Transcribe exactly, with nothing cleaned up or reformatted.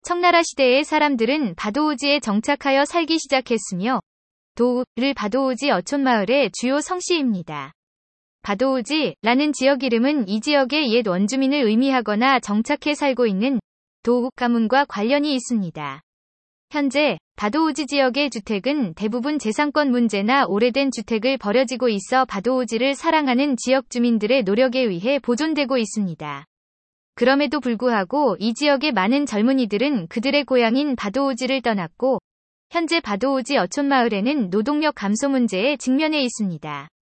청나라 시대의 사람들은 바도우지에 정착하여 살기 시작했으며 도우를 바도우지 어촌마을의 주요 성씨입니다. 바도우지라는 지역 이름은 이 지역의 옛 원주민을 의미하거나 정착해 살고 있는 도우 가문과 관련이 있습니다. 현재 바도우지 지역의 주택은 대부분 재산권 문제나 오래된 주택을 버려지고 있어 바도우지를 사랑하는 지역 주민들의 노력에 의해 보존되고 있습니다. 그럼에도 불구하고 이 지역의 많은 젊은이들은 그들의 고향인 바도우지를 떠났고 현재 바도우지 어촌마을에는 노동력 감소 문제에 직면해 있습니다.